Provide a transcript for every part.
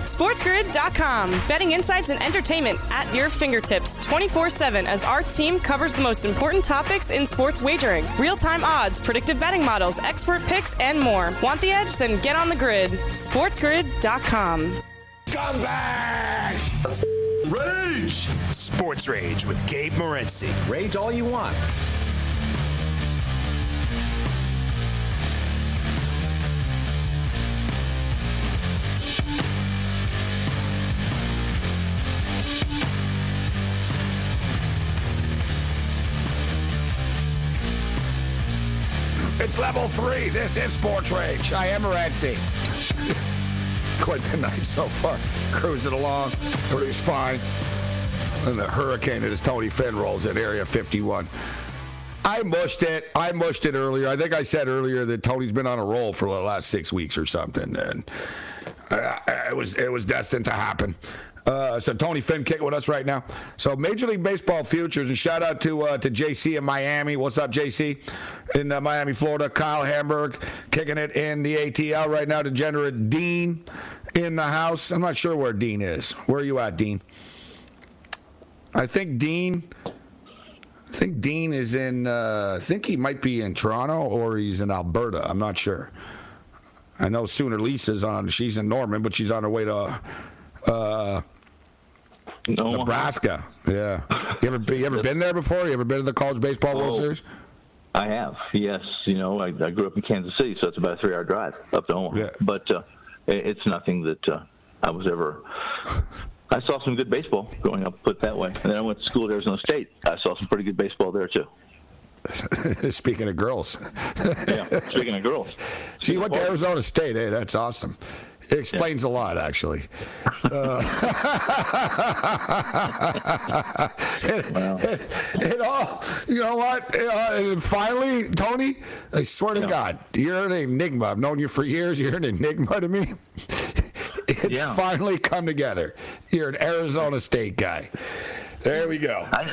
SportsGrid.com. Betting insights and entertainment at your fingertips 24/7 as our team covers the most important topics in sports wagering. Real-time odds, predictive betting models, expert picks, and more. Want the edge? Then get on the grid. SportsGrid.com. Scumbags! Rage! Sports Rage with Gabe Morency. Rage all you want. It's level 3. This is Sports Rage. I am Morency. Quite the night so far. Cruising along. Everybody's fine. And the hurricane that is Tony Finn rolls in Area 51. I mushed it earlier. I think I said earlier that Tony's been on a roll for the last 6 weeks or something. And it was destined to happen. So Tony Finn kicking with us right now. So Major League Baseball futures, and shout out to JC in Miami. What's up, JC? In Miami, Florida. Kyle Hamburg kicking it in the ATL right now. Degenerate Dean in the house. I'm not sure where Dean is. Where are you at, Dean? I think Dean is in, I think he might be in Toronto or he's in Alberta. I'm not sure. I know Sooner Lisa's on. She's in Norman, but she's on her way to Nebraska. Yeah. You ever been there before? You ever been to the College Baseball World Series? I have, yes. You know, I grew up in Kansas City, so it's about a 3-hour drive up to Omaha. Yeah. But it's nothing that I was ever. I saw some good baseball growing up, put it that way. And then I went to school at Arizona State. I saw some pretty good baseball there, too. Speaking of girls. Yeah, speaking of girls. So you went to Arizona State. Hey, that's awesome. It explains a lot, actually. It all, you know what? Finally, Tony, I swear to God, you're an enigma. I've known you for years. You're an enigma to me. It's finally come together. You're an Arizona State guy. There we go. I'm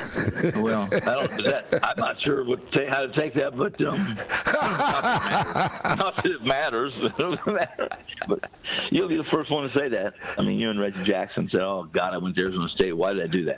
not sure how to take that, but not that it matters. But you'll be the first one to say that. I mean, you and Reggie Jackson said, "Oh God, I went to Arizona State. Why did I do that?"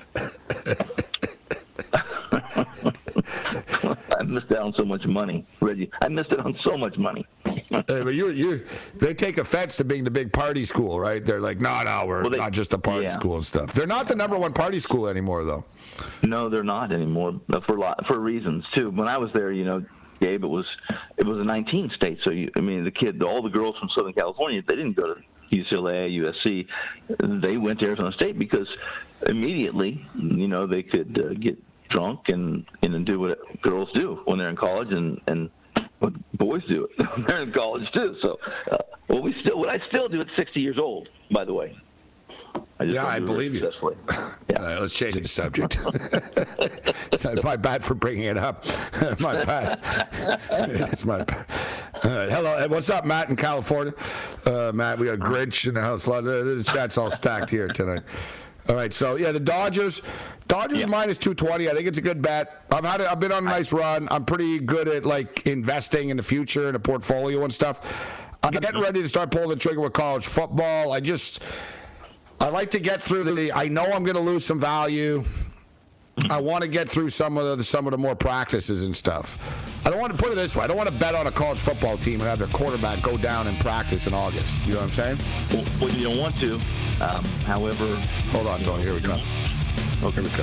I missed out on so much money, Reggie. I missed it on so much money. But they take offense to being the big party school, right? They're like, no, we're not just a party school and stuff. They're not the number one party school anymore, though. No, they're not anymore for reasons too. When I was there, you know, Gabe, it was a 19 state. So all the girls from Southern California, they didn't go to UCLA, USC. They went to Arizona State because immediately, you know, they could get drunk and do what girls do when they're in college and what boys do. They're in college too. So, what I still do at 60 years old, by the way. I believe you. Yeah. Let's change the subject. My bad for bringing it up. My bad. It's my bad. Hello, what's up, Matt in California? Matt, we got Grinch in the house. The chat's all stacked here tonight. All right, so the Dodgers minus 220. I think it's a good bet. I've been on a nice run. I'm pretty good at like investing in the future and a portfolio and stuff. I'm getting ready to start pulling the trigger with college football. I like to get through I know I'm going to lose some value. I want to get through some of the more practices and stuff. I don't want to put it this way. I don't want to bet on a college football team and have their quarterback go down in practice in August. You know what I'm saying? Well, you don't want to. However, hold on, Tony. Here we go. Okay, we go.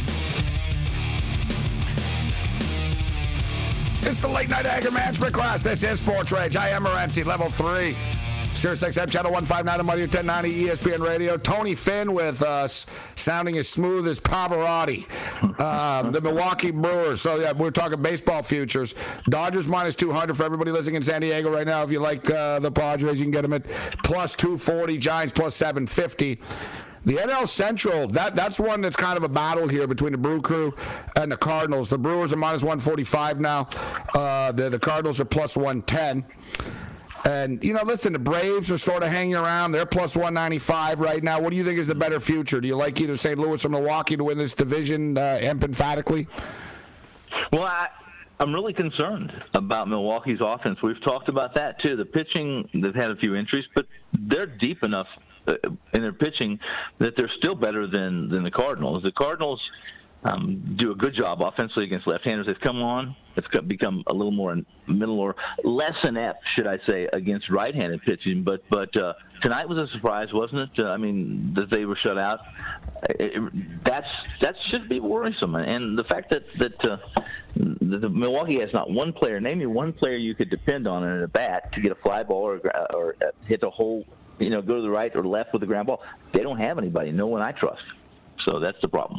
It's the late night anger management class. This is Sports Rage. I am Morency, level 3. Sirius XM channel 159 on Money 1090 ESPN Radio. Tony Finn with us, sounding as smooth as Pavarotti. The Milwaukee Brewers. So we're talking baseball futures. Dodgers minus 200 for everybody listening in San Diego right now. If you like the Padres, you can get them at plus 240. Giants plus 750. The NL Central, that's one that's kind of a battle here between the Brew Crew and the Cardinals. The Brewers are minus 145 now. The Cardinals are plus 110. And, listen, the Braves are sort of hanging around. They're plus 195 right now. What do you think is the better future? Do you like either St. Louis or Milwaukee to win this division emphatically? Well, I'm really concerned about Milwaukee's offense. We've talked about that, too. The pitching, they've had a few injuries, but they're deep enough in their pitching that they're still better than the Cardinals. The Cardinals do a good job offensively against left-handers. They've come on. It's become a little more middle or less inept, should I say, against right-handed pitching. But tonight was a surprise, wasn't it? That they were shut out. That should be worrisome. And the fact that the Milwaukee has not one player. Name me one player you could depend on in a bat to get a fly ball or hit a hole. Go to the right or left with a ground ball. They don't have anybody. No one I trust. So that's the problem.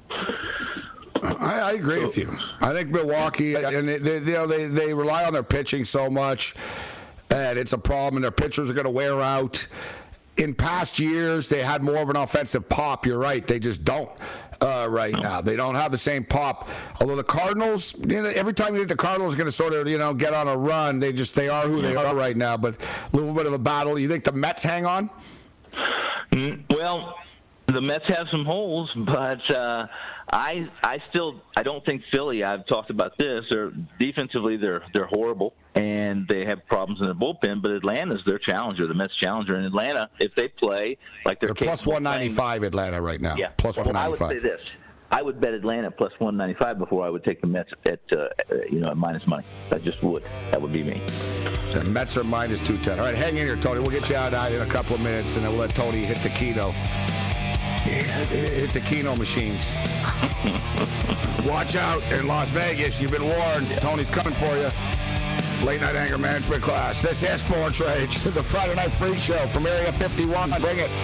I agree with you. I think Milwaukee, and they rely on their pitching so much, and it's a problem, and their pitchers are going to wear out. In past years, they had more of an offensive pop. You're right. They just don't right now. They don't have the same pop. Although the Cardinals, every time you hit the Cardinals, are going to sort of, get on a run. They are who they are right now, but a little bit of a battle. You think the Mets hang on? Well, the Mets have some holes, but I don't think Philly. I've talked about this. Defensively, they're horrible, and they have problems in their bullpen. But Atlanta's their challenger, the Mets challenger. In Atlanta, if they play like they're plus 195, Atlanta right now. Yeah, plus 195. I would say this: I would bet Atlanta plus 195 before I would take the Mets at minus money. I just would. That would be me. The Mets are minus 210. All right, hang in here, Tony. We'll get you out in a couple of minutes, and then we'll let Tony hit the Keno. Hit the Keno machines. Watch out in Las Vegas. You've been warned. Tony's coming for you. Late night anger management class. This is Sports Rage, the Friday Night Freak Show from Area 51. Bring it.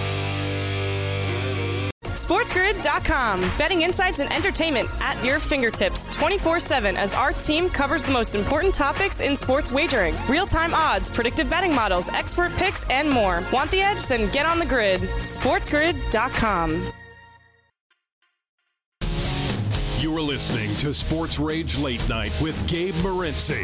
SportsGrid.com. Betting insights and entertainment at your fingertips 24/7 as our team covers the most important topics in sports wagering. Real-time odds, predictive betting models, expert picks, and more. Want the edge? Then get on the grid. SportsGrid.com. You are listening to Sports Rage Late Night with Gabe Morency.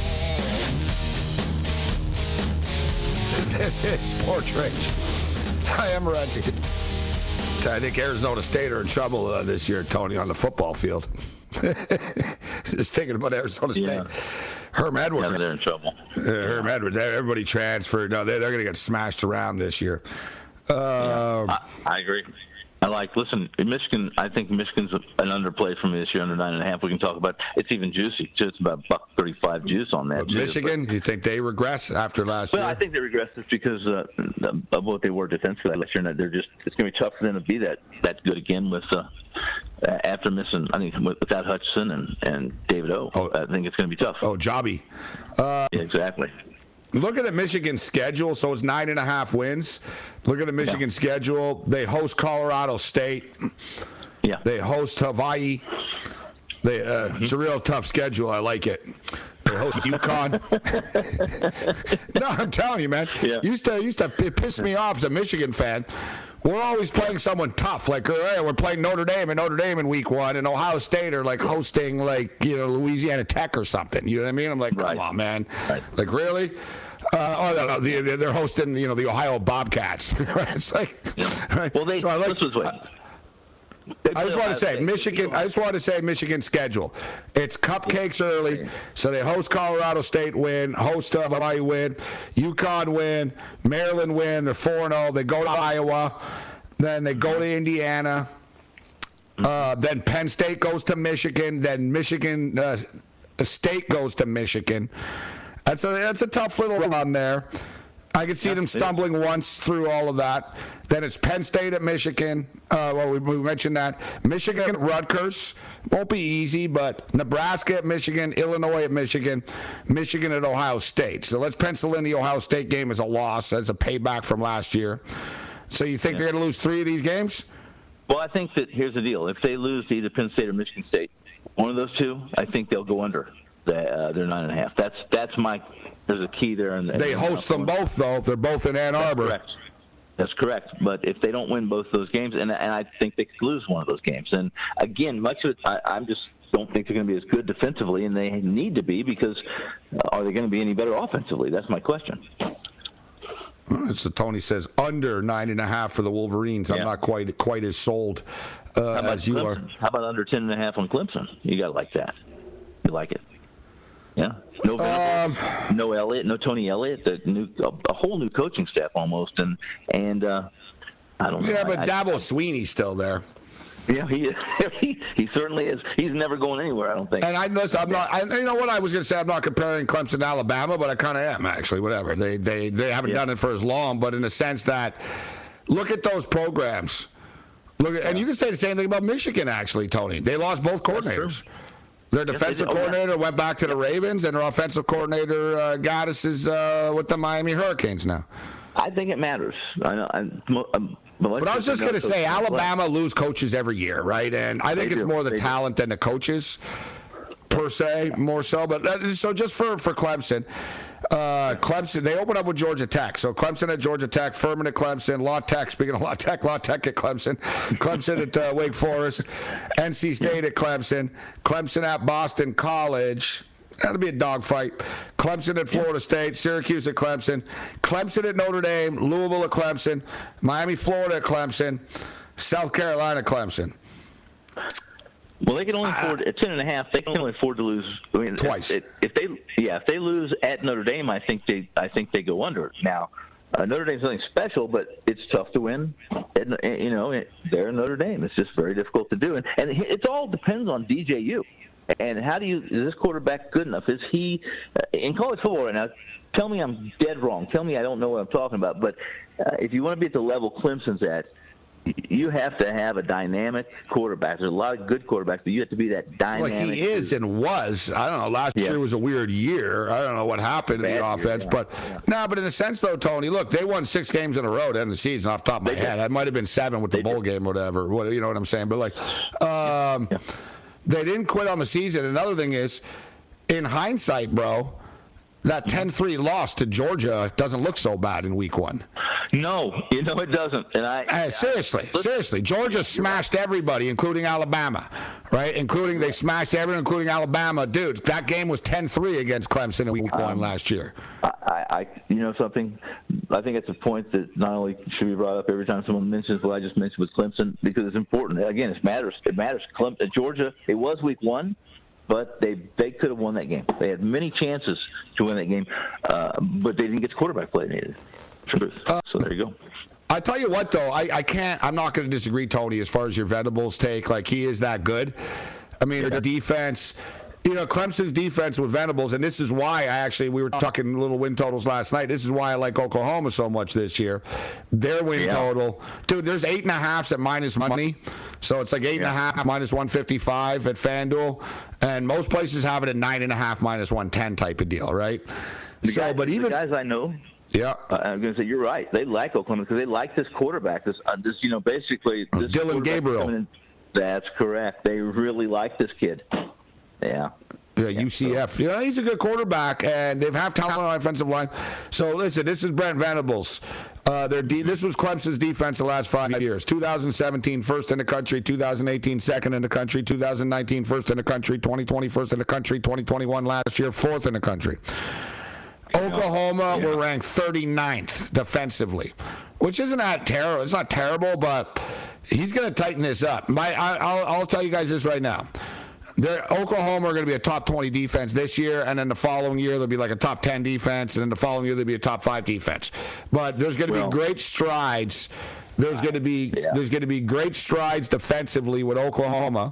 This is Sports Rage. I am Morency. I think Arizona State are in trouble this year, Tony, on the football field. Just thinking about Arizona State. Yeah. Herm Edwards. Yeah, they're in trouble. Herm Edwards. Everybody transferred. No, they're going to get smashed around this year. I agree. Listen, Michigan, I think Michigan's an underplay for me this year, under 9.5. We can talk about it's even juicy. It's about $1.35 juice on that. Michigan, you think they regress after last year? Well, I think they regress just because of what they were defensively last year. And it's going to be tough for them to be that good again with after missing, I think, without Hutchinson and David O. I think it's going to be tough. Oh, Jobby. Yeah, exactly. Look at the Michigan schedule. So it's 9.5 wins. Look at the Michigan schedule. They host Colorado State. Yeah. They host Hawaii. It's a real tough schedule. I like it. They host UConn. No, I'm telling you, man. Yeah. Used to piss me off as a Michigan fan. We're always playing someone tough. Like, hey, we're playing Notre Dame in week 1, and Ohio State are like hosting Louisiana Tech or something. You know what I mean? I'm like, come on, man. Right. Like, really? No, they're hosting, the Ohio Bobcats. It's like, right? Well, I just want to say Michigan. I just want to say Michigan schedule. It's cupcakes early, so they host Colorado State, win, host Hawaii, win, UConn win, Maryland win. They're 4-0. They go to Iowa, then they go to Indiana. Then Penn State goes to Michigan. Then Michigan State goes to Michigan. That's a tough little run there. I could see them stumbling once through all of that. Then it's Penn State at Michigan. We mentioned that. Michigan at Rutgers. Won't be easy, but Nebraska at Michigan, Illinois at Michigan, Michigan at Ohio State. So let's pencil in the Ohio State game as a loss, as a payback from last year. So you think they're going to lose 3 of these games? Well, I think that here's the deal. If they lose to either Penn State or Michigan State, one of those two, I think they'll go under. They're 9.5. That's my. There's a key there. They host them both, though. They're both in Ann Arbor. That's correct. But if they don't win both those games, and I think they could lose one of those games. And again, much of it, I just don't think they're going to be as good defensively, and they need to be, because are they going to be any better offensively? That's my question. So Tony says under 9.5 for the Wolverines. I'm not quite as sold as you Clemson? are. How about under 10.5 on Clemson? You got to like that. You like it. Yeah. No Venables, no Elliott, no Tony Elliott. A whole new coaching staff almost, and I don't know. Yeah, but Dabo Sweeney's still there. Yeah, he certainly is. He's never going anywhere, I don't think. And you know what I was going to say? I'm not comparing Clemson to Alabama, but I kind of am, actually. Whatever. They haven't done it for as long, but in the sense that, look at those programs. And you can say the same thing about Michigan, actually, Tony. They lost both coordinators. Their defensive coordinator went back to the Ravens, and their offensive coordinator, Gaddis, is with the Miami Hurricanes now. I think it matters. I know. But I was just going to say, Alabama lose coaches every year, right? And I think it's more the talent than the coaches, per se, more so. But so just for Clemson, they opened up with Georgia Tech. So Clemson at Georgia Tech, Furman at Clemson, La Tech, speaking of La Tech at Clemson, Clemson at Wake Forest, NC State at Clemson, Clemson at Boston College. That'll be a dogfight. Clemson at Florida State, Syracuse at Clemson, Clemson at Notre Dame, Louisville at Clemson, Miami, Florida at Clemson, South Carolina, Clemson. Well, they can only afford at 10.5. They can only afford to lose. I mean, twice. If they lose at Notre Dame, I think they go under. Now, Notre Dame's something special, but it's tough to win. They're in Notre Dame. It's just very difficult to do, and it all depends on DJU. And is this quarterback good enough? Is he in college football right now? Tell me I'm dead wrong. Tell me I don't know what I'm talking about. But if you want to be at the level Clemson's at, you have to have a dynamic quarterback. There's a lot of good quarterbacks, but you have to be that dynamic. Well, he is and was. I don't know. Last year was a weird year. I don't know what happened in the offense. But in a sense, though, Tony, look, they won 6 games in a row to end the season off the top of my head. That might have been 7 with the bowl game or whatever. You know what I'm saying? But, they didn't quit on the season. Another thing is, in hindsight, bro, that 10-3 loss to Georgia doesn't look so bad in week 1. No, it doesn't. And seriously, Georgia smashed everybody, including Alabama, right? They smashed everyone, including Alabama. Dude, that game was 10-3 against Clemson in week 1 last year. Something? I think it's a point that not only should be brought up every time someone mentions what I just mentioned with Clemson, because it's important. Again, it matters. It matters. Georgia, it was week 1. But they could have won that game. They had many chances to win that game, but they didn't get the quarterback play they needed. So there you go. I tell you what, though, I'm not going to disagree, Tony, as far as your Venables take. Like, he is that good. I mean, the defense, Clemson's defense with Venables, and this is why we were talking little win totals last night. This is why I like Oklahoma so much this year. Their win total, dude, there's 8.5s at minus money. So it's like 8.5 minus 155 at FanDuel. And most places have it at 9.5 minus 110 type of deal, right? The guys I know, I'm going to say you're right. They like Oklahoma because they like this quarterback. Basically this Dylan Gabriel. That's correct. They really like this kid. Yeah. Yeah, UCF. Yeah, he's a good quarterback, and they've have talent on the offensive line. So, listen, this is Brent Venables. This was Clemson's defense the last 5 years. 2017, first in the country. 2018, second in the country. 2019, first in the country. 2020, first in the country. 2021, last year, fourth in the country. Oklahoma were ranked 39th defensively, which isn't that terrible. It's not terrible, but he's going to tighten this up. I'll tell you guys this right now. Oklahoma are going to be a top 20 defense this year, and then the following year they'll be like a top 10 defense, and then the following year they'll be a top 5 defense. But there's going to be great strides. There's going to be great strides defensively with Oklahoma,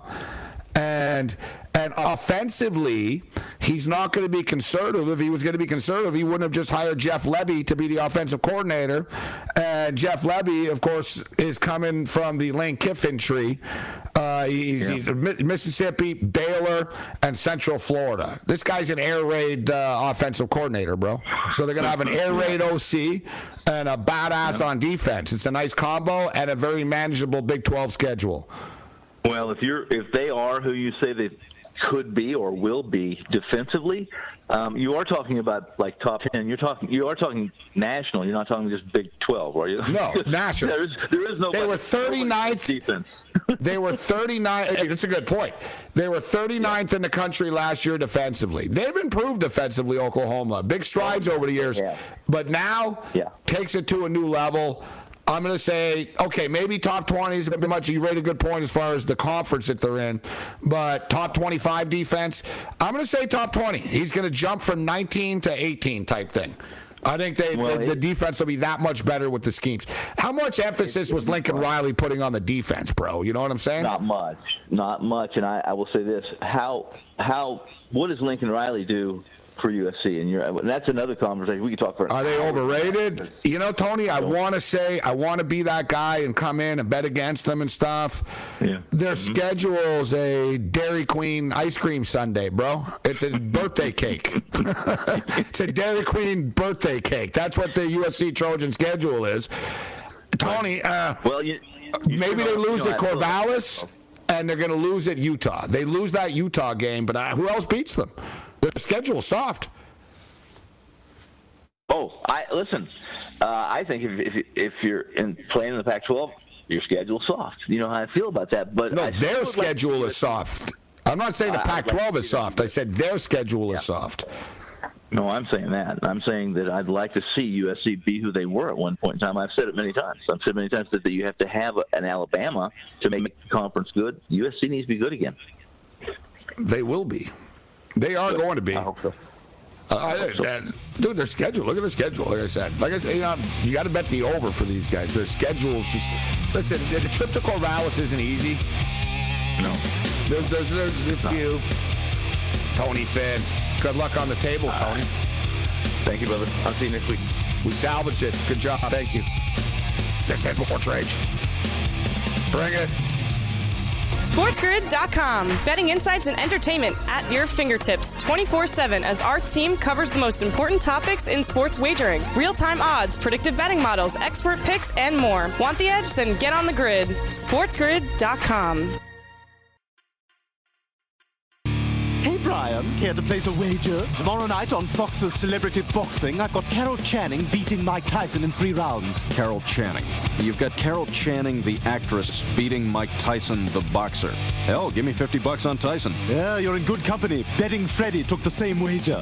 and offensively, he's not going to be conservative. If he was going to be conservative, he wouldn't have just hired Jeff Lebby to be the offensive coordinator. And Jeff Lebby, of course, is coming from the Lane Kiffin tree. He's Mississippi, Baylor, and Central Florida. This guy's an air raid offensive coordinator, bro. So they're going to have an air raid OC and a badass on defense. It's a nice combo and a very manageable Big 12 schedule. Well, if they are who you say they could be or will be defensively, you are talking about like top 10. You are talking national. You're not talking just Big 12, are you? No, national. there is no. They were 39th defense. They were 39th. That's a good point. They were 39th in the country last year defensively. They've improved defensively, Oklahoma. Big strides over the years, but now takes it to a new level. I'm going to say, okay, maybe top 20 is a bit much. You rate a good point as far as the conference that they're in. But top 25 defense, I'm going to say top 20. He's going to jump from 19 to 18 type thing. I think the defense will be that much better with the schemes. How much emphasis was Lincoln Riley putting on the defense, bro? You know what I'm saying? Not much. And I will say this: what does Lincoln Riley do for USC? And that's another conversation we could talk for. Are they overrated? You know, Tony, I want to be that guy and come in and bet against them and stuff. Yeah. Their schedule's a Dairy Queen ice cream sundae, bro. It's a birthday cake. It's a Dairy Queen birthday cake. That's what the USC Trojan schedule is. Tony, maybe they lose at Corvallis, and they're going to lose at Utah. They lose that Utah game, but who else beats them? Their schedule's soft. I think if you're playing in the Pac-12, your schedule's soft. You know how I feel about that. But no, their schedule is soft. I'm not saying the Pac-12 is soft. I said their schedule is soft. No, I'm saying that. I'm saying that I'd like to see USC be who they were at one point in time. I've said it many times. I've said many times that you have to have an Alabama to make the conference good. USC needs to be good again. They will be. They are going to be. I hope so. Dude, their schedule. Look at their schedule. Like I said, you got to bet the over for these guys. Their schedule's just. Listen, the trip to Corvallis isn't easy. No. There's a few. Tony Finn. Good luck on the table, Tony. Thank you, brother. I'll see you next week. We salvaged it. Good job. Thank you. This is Sports Rage. Bring it. SportsGrid.com. Betting insights and entertainment at your fingertips 24/7 as our team covers the most important topics in sports wagering. Real-time odds, predictive betting models, expert picks, and more. Want the edge? Then get on the grid. SportsGrid.com. Hey, Brian, care to place a wager? Tomorrow night on Fox's Celebrity Boxing, I've got Carol Channing beating Mike Tyson in 3 rounds. Carol Channing. You've got Carol Channing, the actress, beating Mike Tyson, the boxer. Hell, give me $50 on Tyson. Yeah, you're in good company. Betting Freddy took the same wager.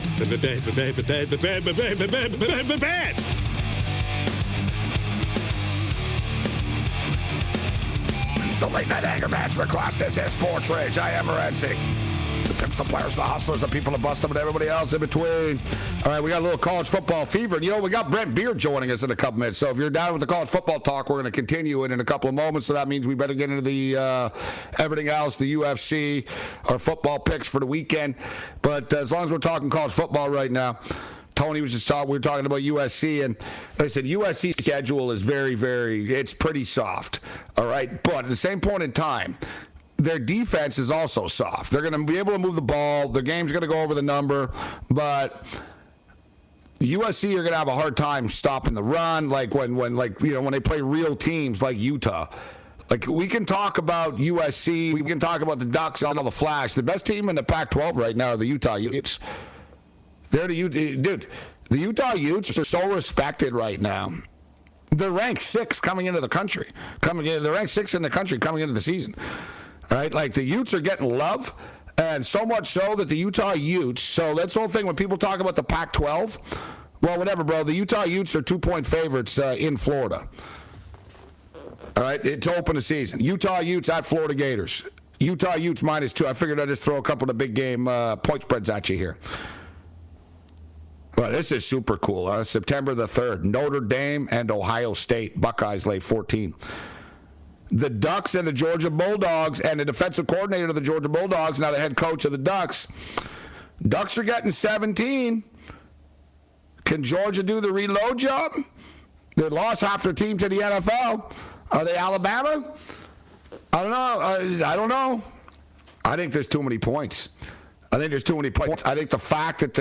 The late night anger management class. This is Sports Rage. I am Morency. The pimps, the players, the hustlers, the people that bust them, and everybody else in between. All right, we got a little college football fever. And, we got Brent Beard joining us in a couple minutes. So if you're down with the college football talk, we're going to continue it in a couple of moments. So that means we better get into the everything else, the UFC, our football picks for the weekend. But as long as we're talking college football right now, Tony was just talking. We were talking about USC, and like I said, USC's schedule is it's pretty soft. All right, but at the same point in time, their defense is also soft. They're going to be able to move the ball. The game's going to go over the number, but USC are going to have a hard time stopping the run. Like when they play real teams like Utah. Like, we can talk about USC. We can talk about the Ducks on all the flash. The best team in the Pac-12 right now are the Utah Utes. The Utah Utes are so respected right now. They're ranked 6th coming into the country. They're ranked 6th in the country coming into the season. All right, like the Utes are getting love, and so much so that the Utah Utes. So that's the whole thing when people talk about the Pac-12. Well, whatever, bro. The Utah Utes are 2-point favorites in Florida. All right, to open the season. Utah Utes at Florida Gators. Utah Utes -2. I figured I'd just throw a couple of big game point spreads at you here. But this is super cool. September the 3rd, Notre Dame and Ohio State. Buckeyes lay 14. The Ducks and the Georgia Bulldogs, and the defensive coordinator of the Georgia Bulldogs, now the head coach of the Ducks. Ducks are getting 17. Can Georgia do the reload job? They lost half their team to the NFL. Are they Alabama? I don't know. I think there's too many points. I think the fact that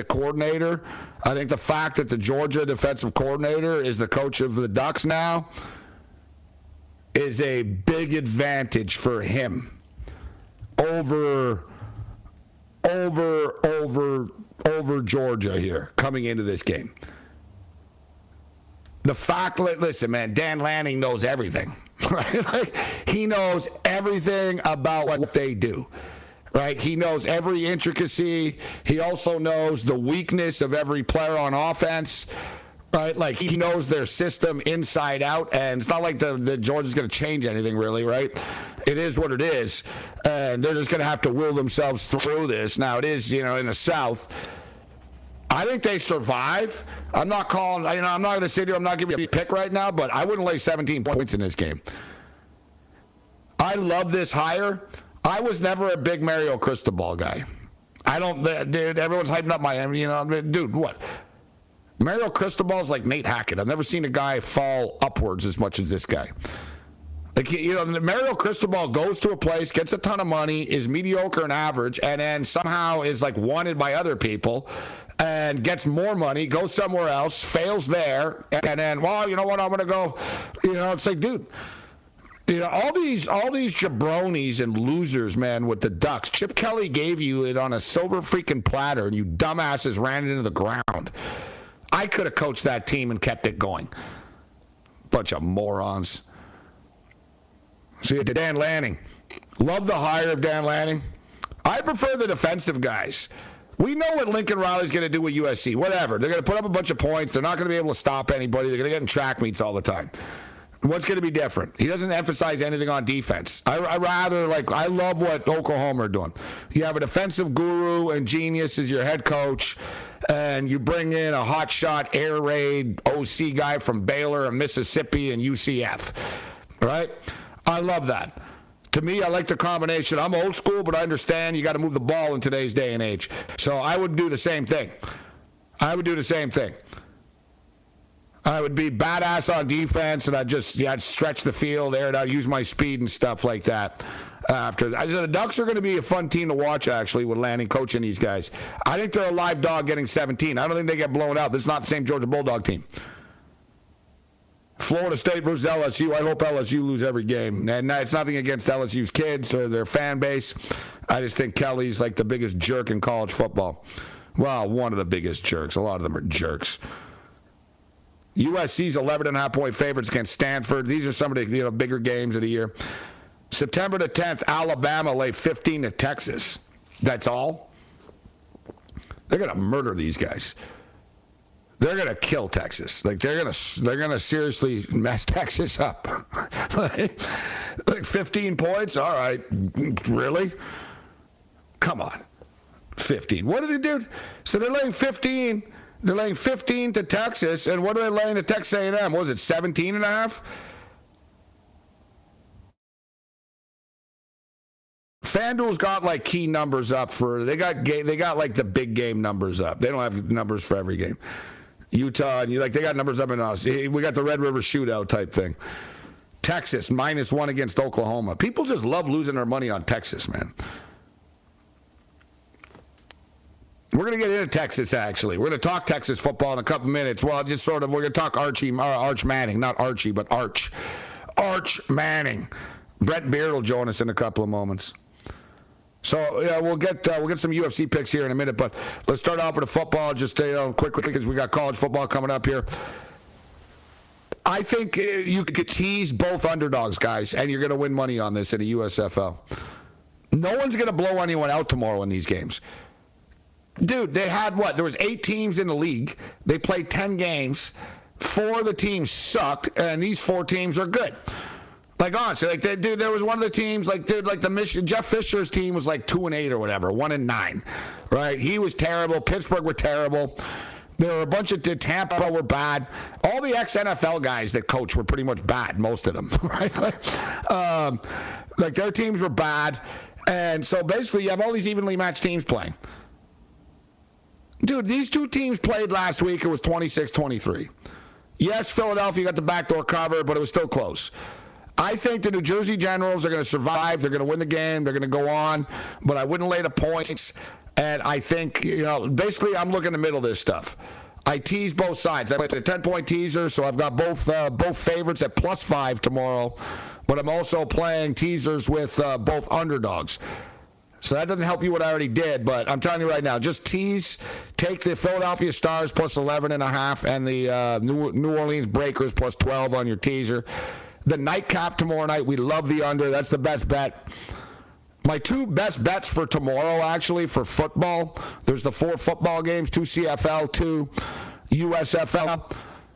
the Georgia defensive coordinator is the coach of the Ducks now is a big advantage for him over Georgia here coming into this game. The fact, listen, man, Dan Lanning knows everything, right? Like, he knows everything about what they do, right? He knows every intricacy. He also knows the weakness of every player on offense, right? Like, he knows their system inside out, and it's not like the Georgia's going to change anything, really, right? It is what it is, and they're just going to have to will themselves through this. Now, it is, in the South. I think they survive. I'm not calling, I'm not going to sit here, I'm not giving you a pick right now, but I wouldn't lay 17 points in this game. I love this hire. I was never a big Mario Cristobal guy. Dude, everyone's hyping up Miami, dude, what? Mario Cristobal is like Nate Hackett. I've never seen a guy fall upwards as much as this guy. Like, Mario Cristobal goes to a place, gets a ton of money, is mediocre and average, and then somehow is like wanted by other people and gets more money, goes somewhere else, fails there, and then, well, you know what, I'm going to go, it's like, dude. All these jabronis and losers, man, with the Ducks. Chip Kelly gave you it on a silver freaking platter, and you dumbasses ran it into the ground. I could have coached that team and kept it going. Bunch of morons. See, to Dan Lanning. Love the hire of Dan Lanning. I prefer the defensive guys. We know what Lincoln Riley's going to do with USC. Whatever. They're going to put up a bunch of points. They're not going to be able to stop anybody. They're going to get in track meets all the time. What's going to be different? He doesn't emphasize anything on defense. I love what Oklahoma are doing. You have a defensive guru and genius as your head coach, and you bring in a hotshot air raid OC guy from Baylor and Mississippi and UCF, right? I love that. To me, I like the combination. I'm old school, but I understand you got to move the ball in today's day and age. So I would do the same thing. I would be badass on defense, and I'd stretch the field, air it out, use my speed and stuff like that. The Ducks are going to be a fun team to watch, actually, with Lanning coaching these guys. I think they're a live dog getting 17. I don't think they get blown out. This is not the same Georgia Bulldog team. Florida State versus LSU. I hope LSU lose every game. And it's nothing against LSU's kids or their fan base. I just think Kelly's like the biggest jerk in college football. Well, one of the biggest jerks. A lot of them are jerks. USC's 11.5-point favorites against Stanford. These are some of the bigger games of the year. September the 10th, Alabama lay 15 to Texas. That's all. They're going to murder these guys. They're going to kill Texas. Like they're going to seriously mess Texas up. like 15 points. All right, really? Come on, 15. What did they do? So they're laying 15. They're laying 15 to Texas, and what are they laying to Texas A&M? What was it, 17.5? FanDuel's got like key numbers up for they got like the big game numbers up. They don't have numbers for every game. Utah and they got numbers up in us. We got the Red River Shootout type thing. Texas -1 against Oklahoma. People just love losing their money on Texas, man. We're going to get into Texas, actually. We're going to talk Texas football in a couple minutes. Well, we're going to talk Arch Manning. Not Archie, but Arch. Arch Manning. Brent Beard will join us in a couple of moments. So, yeah, we'll get some UFC picks here in a minute, but let's start off with the football just quickly because we got college football coming up here. I think you could tease both underdogs, guys, and you're going to win money on this in the USFL. No one's going to blow anyone out tomorrow in these games. Dude, they had what? There was 8 teams in the league. They played 10 games. 4 of the teams sucked, and these 4 teams are good. Like, honestly, there was one of the teams, Jeff Fisher's team was like 2-8 or whatever, 1-9, right? He was terrible. Pittsburgh were terrible. There were a bunch of Tampa were bad. All the ex-NFL guys that coach were pretty much bad, most of them, right? Their teams were bad, and so basically you have all these evenly matched teams playing. Dude, these 2 teams played last week. It was 26-23. Yes, Philadelphia got the backdoor cover, but it was still close. I think the New Jersey Generals are going to survive. They're going to win the game. They're going to go on, but I wouldn't lay the points. And I think, basically I'm looking in the middle of this stuff. I tease both sides. I played a 10-point teaser, so I've got both favorites at +5 tomorrow, but I'm also playing teasers with both underdogs. So that doesn't help you what I already did, but I'm telling you right now, just tease, take the Philadelphia Stars +11.5 and the New Orleans Breakers +12 on your teaser. The nightcap tomorrow night, we love the under. That's the best bet. My 2 best bets for tomorrow, actually, for football, there's the 4 football games, 2 CFL, 2 USFL.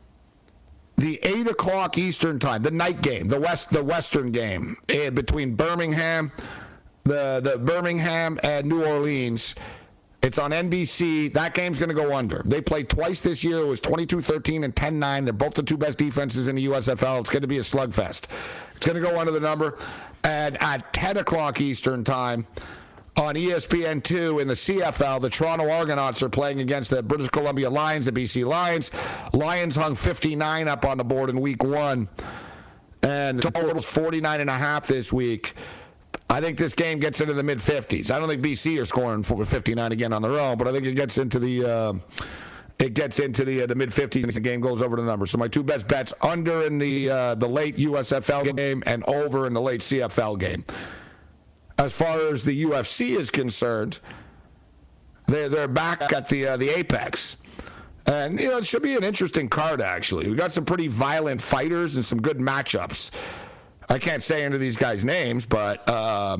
the 8 o'clock Eastern time, the night game, the Western game between Birmingham, the Birmingham and New Orleans. It's on NBC. That game's going to go under. They played twice this year. It was 22-13 and 10-9. They're both the two best defenses in the USFL. It's going to be a slugfest. It's going to go under the number. And at 10 o'clock Eastern time on ESPN2 in the CFL, the Toronto Argonauts are playing against the British Columbia Lions, the BC Lions. Lions hung 59 up on the board in week 1. And the total was 49.5 this week. I think this game gets into the mid-50s. I don't think BC are scoring for 59 again on their own, but I think it gets into the mid-50s and the game goes over the number. So my two best bets, under in the late USFL game and over in the late CFL game. As far as the UFC is concerned, they're back at the Apex. And, it should be an interesting card, actually. We got some pretty violent fighters and some good matchups. I can't say any of these guys' names, but I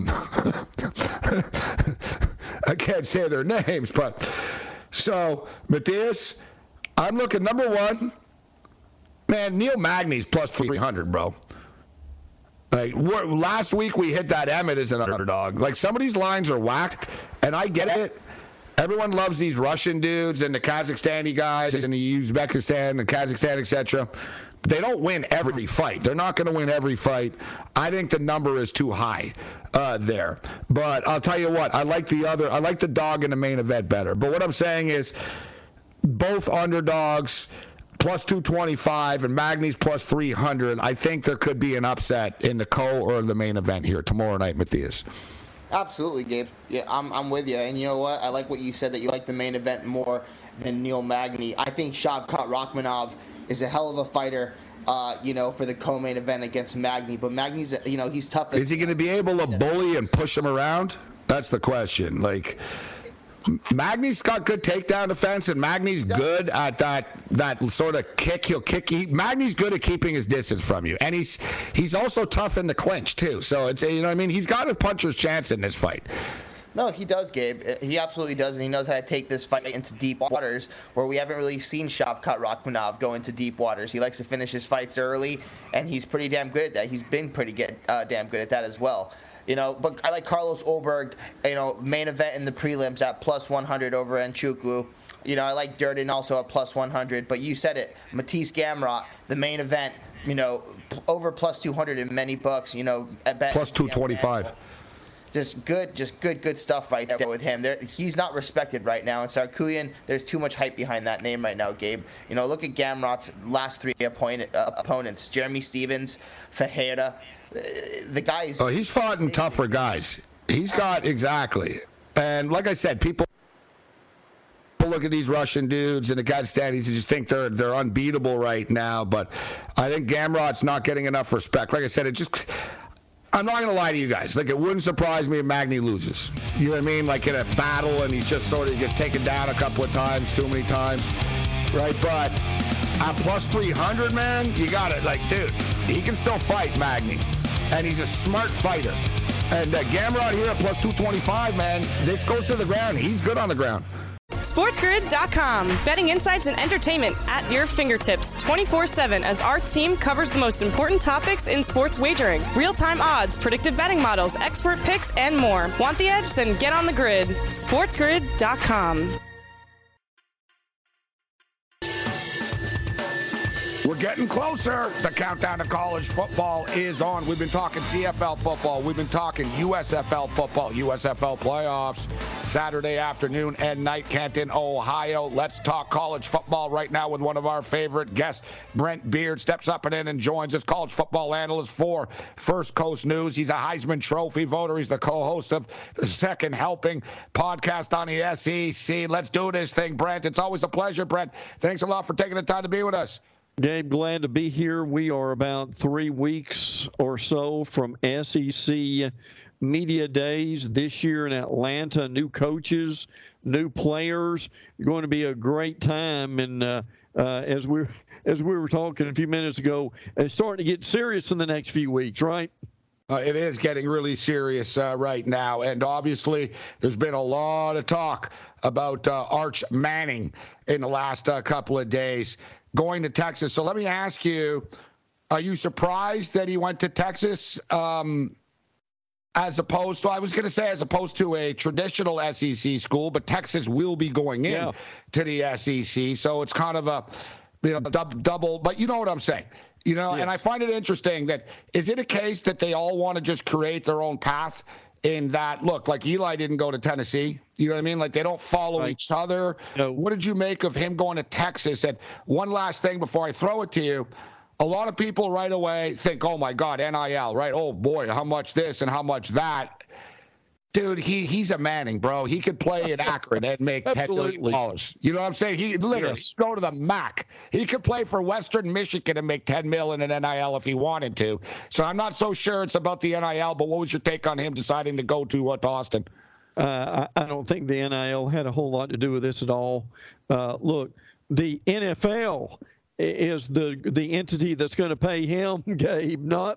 can't say their names. But so, Matthias, I'm looking number one. Man, Neil Magny's plus 300, bro. Like last week we hit that Emmett as an underdog. Like some of these lines are whacked, and I get it. Everyone loves these Russian dudes and the Kazakhstani guys and the Uzbekistan and Kazakhstan, etc. They don't win every fight. They're not going to win every fight. I think the number is too high there. But I'll tell you what, I like the dog in the main event better. But what I'm saying is both underdogs plus 225 and Magny's plus 300. I think there could be an upset in the or the main event here tomorrow night, Matthias. Absolutely, Gabe. Yeah, I'm with you. And you know what? I like what you said, that you like the main event more than Neil Magny. I think Shavkat Rakhmonov is a hell of a fighter, for the co-main event against Magny. But Magny's, he's tough. Is he going to be able to bully and push him around? That's the question. Like, Magny's got good takedown defense, and Magny's good at that sort of kick. He'll kick. Magny's good at keeping his distance from you, and he's also tough in the clinch too. So it's he's got a puncher's chance in this fight. No, he does, Gabe. He absolutely does, and he knows how to take this fight into deep waters, where we haven't really seen Shavkat Rakhmonov go into deep waters. He likes to finish his fights early, and he's pretty damn good at that. He's been pretty damn good at that as well. But I like Carlos Ulberg, main event in the prelims at plus 100 over Nchukwu. I like Durden also at plus 100. But you said it, Matisse Gamrot, the main event, over plus 200 in many books. At bet plus 225. Just good stuff right there with him. He's not respected right now. And Sarkuyan, there's too much hype behind that name right now, Gabe. Look at Gamrot's last three opponents: Jeremy Stevens, Fajeda. The guys. Oh, he's fought in tougher guys. He's got exactly. And like I said, people look at these Russian dudes and the Kazakhstanis and just think they're unbeatable right now. But I think Gamrot's not getting enough respect. Like I said, I'm not going to lie to you guys. Like, it wouldn't surprise me if Magny loses. You know what I mean? Like in a battle and he just sort of gets taken down a couple of times, too many times. Right? But at plus 300, man, you got it. Like, dude, he can still fight Magny. And he's a smart fighter. And Gamrot here at plus 225, man, this goes to the ground. He's good on the ground. SportsGrid.com. Betting insights and entertainment at your fingertips 24/7 as our team covers the most important topics in sports wagering. Real-time odds, predictive betting models, expert picks, and more. Want the edge? Then get on the grid. SportsGrid.com. We're getting closer. The countdown to college football is on. We've been talking CFL football. We've been talking USFL football, USFL playoffs, Saturday afternoon and night, Canton, Ohio. Let's talk college football right now with one of our favorite guests. Brent Beard steps up and joins us, college football analyst for First Coast News. He's a Heisman Trophy voter. He's the co-host of the Second Helping podcast on the SEC. Let's do this thing, Brent. It's always a pleasure, Brent. Thanks a lot for taking the time to be with us. Gabe, glad to be here. We are about 3 weeks or so from SEC Media Days this year in Atlanta. New coaches, new players. Going to be a great time. And as we were talking a few minutes ago, it's starting to get serious in the next few weeks, right? It is getting really serious right now. And obviously, there's been a lot of talk about Arch Manning in the last couple of days. going to Texas. So let me ask you, are you surprised that he went to Texas as opposed to, I was going to say as opposed to a traditional SEC school, but Texas will be going in to the SEC. So it's kind of a, double, but you know what I'm saying. And I find it interesting that, is it a case that they all want to just create their own path in that, look, like Eli didn't go to Tennessee, you know what I mean? Like they don't follow each other. No. What did you make of him going to Texas? And one last thing before I throw it to you, a lot of people right away think, oh my God, NIL, right? Oh boy, how much this and how much that. Dude, he's a Manning, bro. He could play at Akron and make $10 million. You know what I'm saying? He literally go to the MAC. He could play for Western Michigan and make $10 million in NIL if he wanted to. So I'm not so sure it's about the NIL, but what was your take on him deciding to go to Austin? I don't think the NIL had a whole lot to do with this at all. Look, the NFL is the entity that's going to pay him, Gabe, not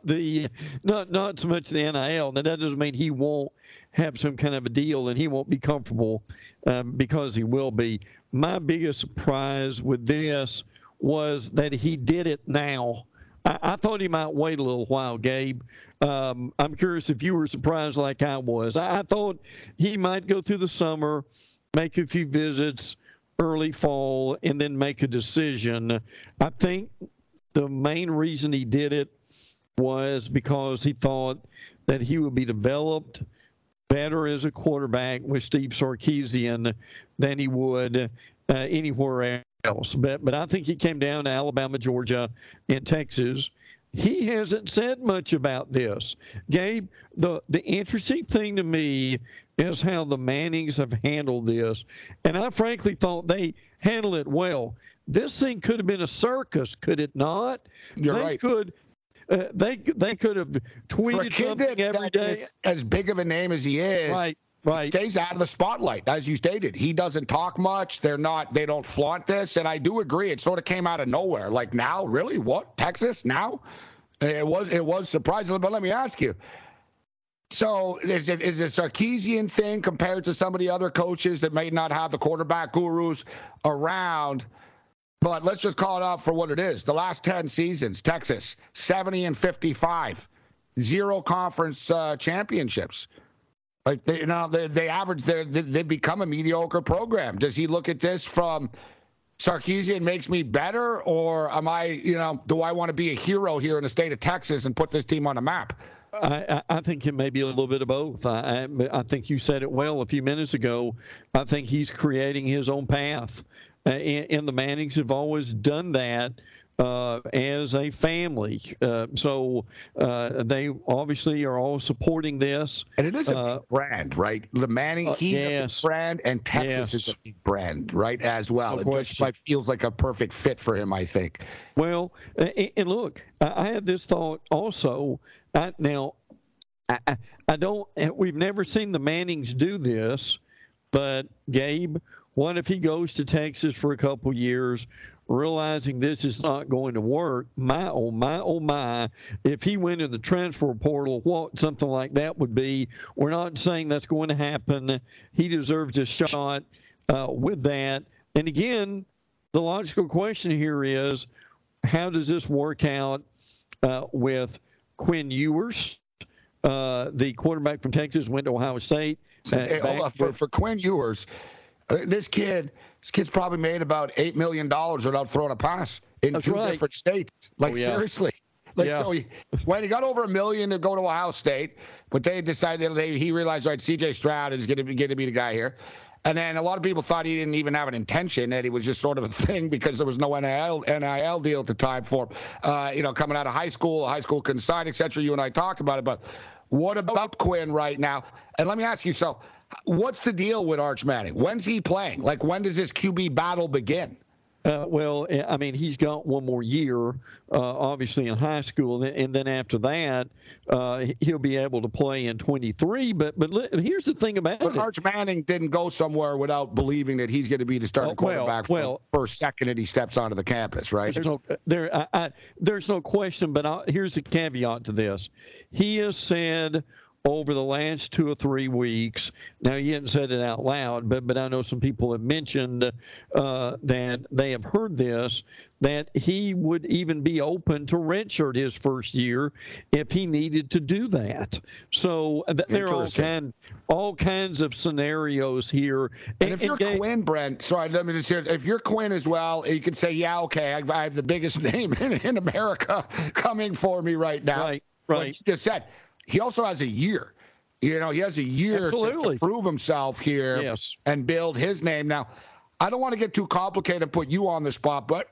so much the NIL. Now, that doesn't mean he won't have some kind of a deal and he won't be comfortable, because he will be. My biggest surprise with this was that he did it now. I thought he might wait a little while, Gabe. I'm curious if you were surprised like I was. I thought he might go through the summer, make a few visits, early fall, and then make a decision. I think the main reason he did it was because he thought that he would be developed better as a quarterback with Steve Sarkisian than he would anywhere else. But I think he came down to Alabama, Georgia, and Texas. He hasn't said much about this. Gabe, the interesting thing to me is how the Mannings have handled this. And I frankly thought they handled it well. This thing could have been a circus, could it not? You're right. They could have tweeted something every day. As big of a name as he is, right. He stays out of the spotlight, as you stated. He doesn't talk much. They don't flaunt this, and I do agree. It sort of came out of nowhere. Like, now, really? What? Texas now? It was surprising. But let me ask you. So is it a Sarkisian thing compared to some of the other coaches that may not have the quarterback gurus around? But let's just call it out for what it is. The last 10 seasons, Texas, 70-55, 0 conference championships. Like they average, they become a mediocre program. Does he look at this from Sarkisian makes me better, or am I, do I want to be a hero here in the state of Texas and put this team on the map? I think it may be a little bit of both. I think you said it well a few minutes ago. I think he's creating his own path. And the Mannings have always done that as a family. So they obviously are all supporting this. And it is a big brand, right? The Manning, he's a big brand, and Texas is a big brand, right, as well. It just feels like a perfect fit for him, I think. Well, and look, I had this thought also. We've never seen the Mannings do this, but Gabe, what if he goes to Texas for a couple years, realizing this is not going to work? My, oh my, if he went in the transfer portal, what something like that would be. We're not saying that's going to happen. He deserves a shot with that. And again, the logical question here is, how does this work out with Quinn Ewers, the quarterback from Texas, went to Ohio State? For Quinn Ewers, this kid's probably made about $8 million without throwing a pass in two different states. Seriously. So when he got over $1 million to go to Ohio State, but they decided he realized, right, C.J. Stroud is going to be the guy here. And then a lot of people thought he didn't even have an intention, that he was just sort of a thing because there was no NIL deal at the time for him. Coming out of high school couldn't sign, et cetera. You and I talked about it. But what about Quinn right now? And let me ask you, so what's the deal with Arch Manning? When's he playing? Like, when does this QB battle begin? Well, I mean, he's got one more year, obviously, in high school, and then after that, he'll be able to play in 23. But here's the thing about it. Arch Manning didn't go somewhere without believing that he's going to be the starting quarterback for the first second that he steps onto the campus, right? There's no question, but here's the caveat to this. He has said over the last 2 or 3 weeks. Now, he hadn't said it out loud, but I know some people have mentioned that they have heard this, that he would even be open to redshirt his first year if he needed to do that. So there are all kinds of scenarios here. And if you're Quinn, Brent, sorry, let me just hear, if you're Quinn as well, you could say, yeah, okay, I have the biggest name in America coming for me right now. Right. Like you just said, he also has a year. He has a year to prove himself here and build his name. Now, I don't want to get too complicated and put you on the spot, but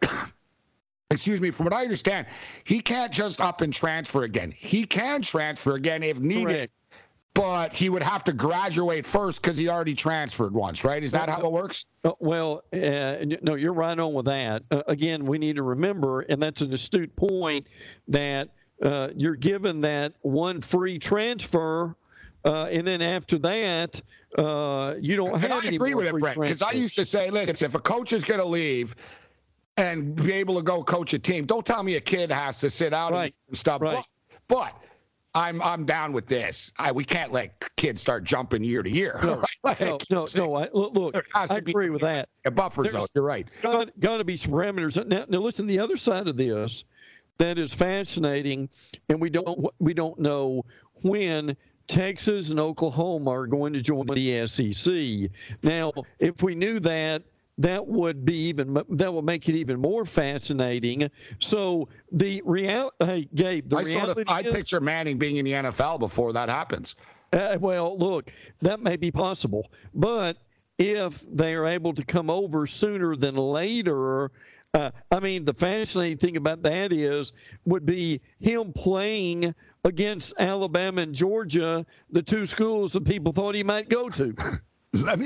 excuse me, from what I understand, he can't just up and transfer again. He can transfer again if needed, Correct. But he would have to graduate first because he already transferred once, right? Is that how it works? Well, no, you're right on with that. Again, we need to remember, and that's an astute point, that you're given that one free transfer, and then after that, you don't have any more free transfers. I agree with it, Brent, because I used to say, listen, if a coach is going to leave and be able to go coach a team, don't tell me a kid has to sit out and stuff. Right. But I'm down with this. We can't let kids start jumping year to year. No, right? no. Look, I agree with that. A buffer zone. You're right. Got to be some parameters. Now, listen. The other side of this that is fascinating, and we don't know when Texas and Oklahoma are going to join the SEC. Now, if we knew that, that would make it even more fascinating. So the reality, Gabe, I picture Manning being in the NFL before that happens. Well, look, that may be possible, but if they are able to come over sooner than later, the fascinating thing about that would be him playing against Alabama and Georgia, the two schools that people thought he might go to. Let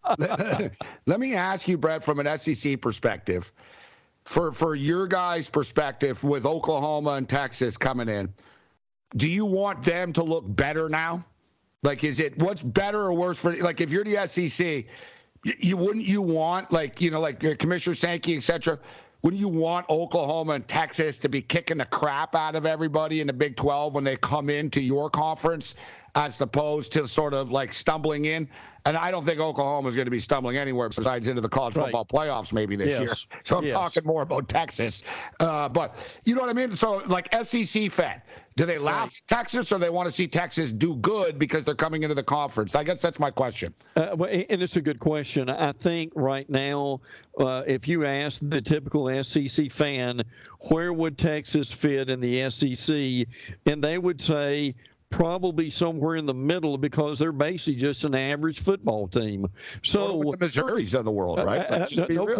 me ask you, Brett, from an SEC perspective, for your guys' perspective with Oklahoma and Texas coming in, do you want them to look better now? Like, what's better or worse for, like, if you're the SEC, wouldn't you want, like Commissioner Sankey, et cetera, wouldn't you want Oklahoma and Texas to be kicking the crap out of everybody in the Big 12 when they come into your conference, as opposed to sort of like stumbling in? And I don't think Oklahoma is going to be stumbling anywhere besides into the college football playoffs maybe this year. So I'm talking more about Texas. But you know what I mean? So, like, SEC fan, do they laugh at Texas, or they want to see Texas do good because they're coming into the conference? I guess that's my question. And it's a good question. I think right now, if you ask the typical SEC fan, where would Texas fit in the SEC, and they would say probably somewhere in the middle, because they're basically just an average football team. So with the Missouris of the world, right?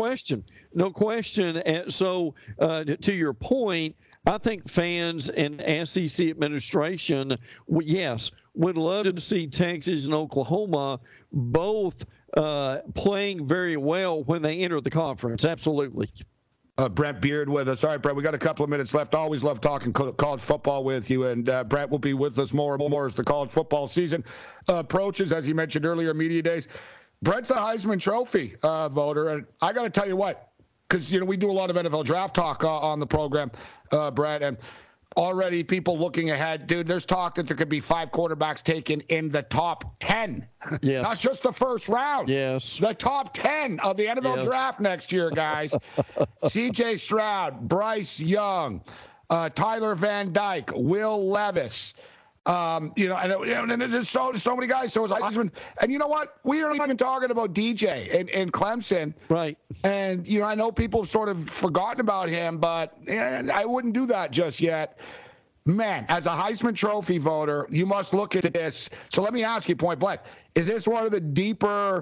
No question. And so to your point, I think fans and SEC administration, would love to see Texas and Oklahoma both playing very well when they enter the conference. Absolutely. Brent Beard with us. All right, Brent, we got a couple of minutes left. Always love talking college football with you, and Brent will be with us more and more as the college football season approaches. As you mentioned earlier, media days. Brent's a Heisman Trophy voter, and I got to tell you what, because we do a lot of NFL draft talk on the program, Brent, and already people looking ahead. Dude, there's talk that there could be 5 quarterbacks taken in the top 10. Yes. Not just the first round. Yes. The top 10 of the NFL draft next year, guys. C.J. Stroud, Bryce Young, Tyler Van Dyke, Will Levis. And there's so many guys. So is Heisman. And you know what? We aren't even talking about DJ in Clemson. Right. And, I know people have sort of forgotten about him, but I wouldn't do that just yet. Man, as a Heisman Trophy voter, you must look at this. So let me ask you point blank. Is this one of the deeper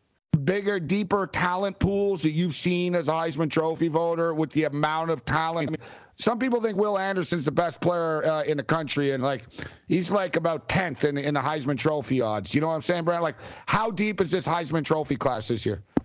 talent pools that you've seen as a Heisman Trophy voter with the amount of talent? I mean, some people think Will Anderson's the best player in the country, and he's about 10th in the Heisman Trophy odds. You know what I'm saying, Brad? Like, how deep is this Heisman Trophy class this year?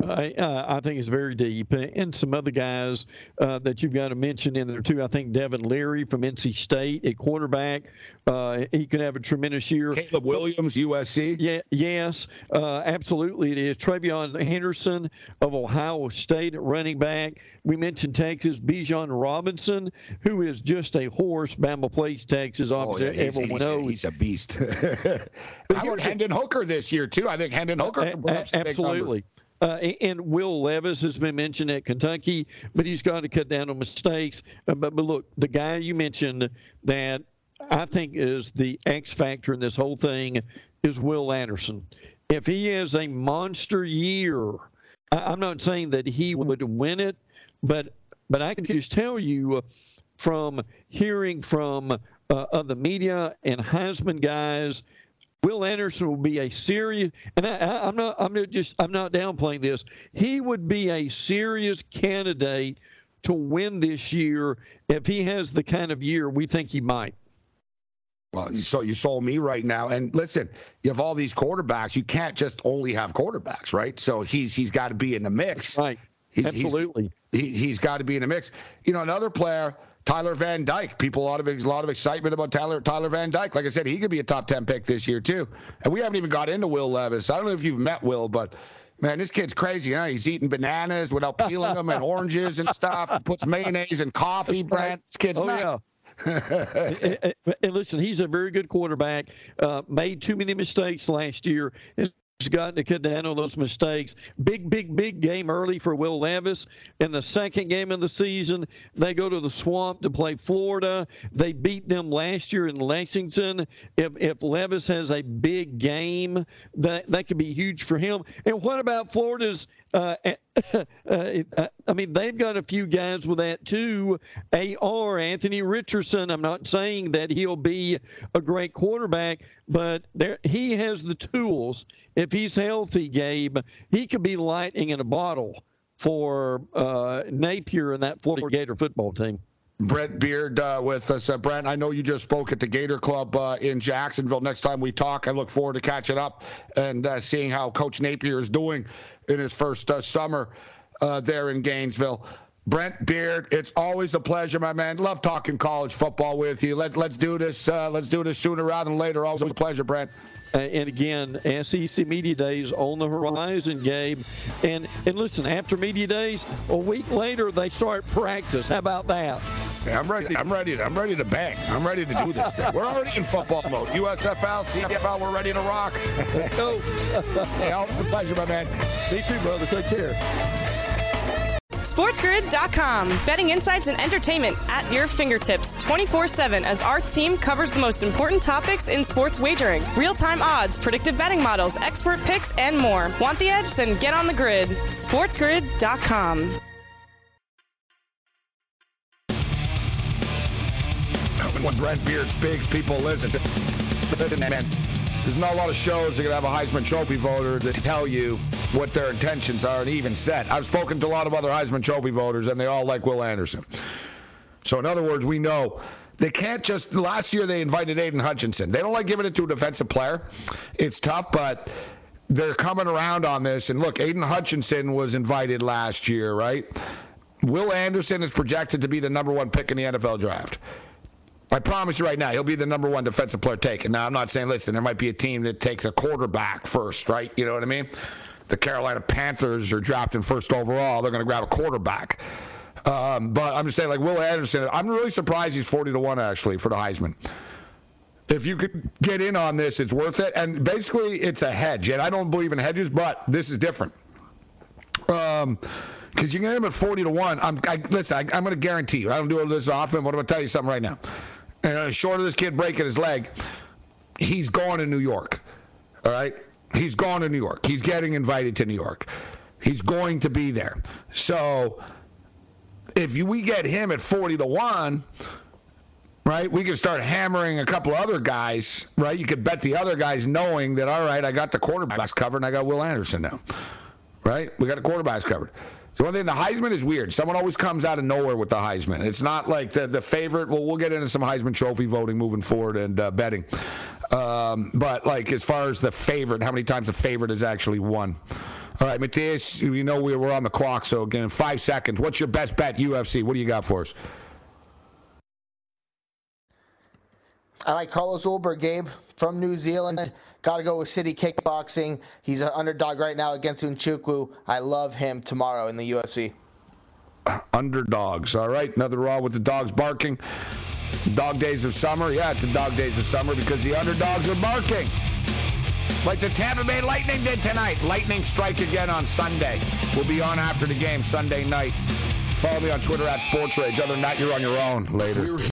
I think it's very deep. And some other guys that you've got to mention in there, too. I think Devin Leary from NC State at quarterback. He could have a tremendous year. Caleb Williams, USC. Yeah, yes, absolutely it is. Travion Henderson of Ohio State at running back. We mentioned Texas, Bijan Robinson, who is just a horse. Bama plays Texas. Everyone knows. He's a beast. How about Hendon Hooker this year, too? I think Hendon Hooker can put up some big numbers. Absolutely. And Will Levis has been mentioned at Kentucky, but he's got to cut down on mistakes. But look, the guy you mentioned that I think is the X factor in this whole thing is Will Anderson. If he has a monster year, I'm not saying that he would win it, but I can just tell you from hearing from the media and Heisman guys, Will Anderson will be a serious, and I'm not downplaying this. He would be a serious candidate to win this year if he has the kind of year we think he might. Well, you sold me right now. And listen, you have all these quarterbacks. You can't just only have quarterbacks, right? So he's got to be in the mix. Right. Absolutely. He's got to be in the mix. You know, another player, Tyler Van Dyke. People, a lot of excitement about Tyler Van Dyke. Like I said, he could be a top 10 pick this year too. And we haven't even got into Will Levis. I don't know if you've met Will, but man, this kid's crazy. Huh? He's eating bananas without peeling them and oranges and stuff. He puts mayonnaise in coffee, Brent. This kid's nuts. Yeah. And listen, he's a very good quarterback. Made too many mistakes last year. He's gotten to cut down on those mistakes. Big game early for Will Levis. In the second game of the season, they go to the Swamp to play Florida. They beat them last year in Lexington. If Levis has a big game, that could be huge for him. And what about Florida's I mean, they've got a few guys with that too. Anthony Richardson. I'm not saying that he'll be a great quarterback, but he has the tools. If he's healthy, Gabe, he could be lightning in a bottle for Napier and that Florida Gator football team. Brent Beard with us. Brent, I know you just spoke at the Gator Club in Jacksonville. Next time we talk, I look forward to catching up and seeing how Coach Napier is doing in his first summer there in Gainesville. Brent Beard, it's always a pleasure, my man. Love talking college football with you. Let's do this. Let's do this sooner rather than later. Always a pleasure, Brent. And again, SEC Media Days on the horizon, Gabe. And listen, after Media Days, a week later they start practice. How about that? Yeah, I'm ready to bang. I'm ready to do this thing. We're already in football mode. USFL, CFL, we're ready to rock. Let's go. Hey, always a pleasure, my man. Me too, brother. Take care. SportsGrid.com. Betting insights and entertainment at your fingertips 24/7 as our team covers the most important topics in sports wagering. Real-time odds, predictive betting models, expert picks, and more. Want the edge? Then get on the grid. SportsGrid.com. When Brent Beard speaks, people listen. Listen, man. There's not a lot of shows that can have a Heisman Trophy voter that tell you what their intentions are and even set. I've spoken to a lot of other Heisman Trophy voters, and they all like Will Anderson. So, in other words, we know they can't just. Last year, they invited Aiden Hutchinson. They don't like giving it to a defensive player. It's tough, but they're coming around on this. And look, Aiden Hutchinson was invited last year, right? Will Anderson is projected to be the number one pick in the NFL draft. I promise you right now, he'll be the number one defensive player taken. Now, I'm not saying, listen, there might be a team that takes a quarterback first, right? You know what I mean? The Carolina Panthers are drafting first overall. They're going to grab a quarterback. But I'm just saying, like Will Anderson, I'm really surprised he's 40-1, actually, for the Heisman. If you could get in on this, it's worth it. And basically, it's a hedge. And I don't believe in hedges, but this is different. Because you get him at 40-1. Listen, I'm going to guarantee you. I don't do this often, but I'm going to tell you something right now. And short of this kid breaking his leg, he's going to New York. All right? He's going to New York. He's getting invited to New York. He's going to be there. So if we get him at 40-1, right, we can start hammering a couple other guys, right? You could bet the other guys knowing that, all right, I got the quarterbacks covered and I got Will Anderson now. Right? We got the quarterbacks covered. So one thing, the Heisman is weird. Someone always comes out of nowhere with the Heisman. It's not like the favorite. Well, we'll get into some Heisman Trophy voting moving forward and betting. But, like, as far as the favorite, how many times the favorite has actually won. All right, Matthias, you know we're on the clock, so again, 5 seconds. What's your best bet, UFC? What do you got for us? I like Carlos Ulberg, Gabe, from New Zealand. Got to go with City Kickboxing. He's an underdog right now against Nchukwu. I love him tomorrow in the UFC. Underdogs. All right, nothing wrong with the dogs barking. Dog days of summer. Yeah, it's the dog days of summer because the underdogs are barking. Like the Tampa Bay Lightning did tonight. Lightning strike again on Sunday. We'll be on after the game Sunday night. Follow me on Twitter @SportsRage. Other than that, you're on your own later.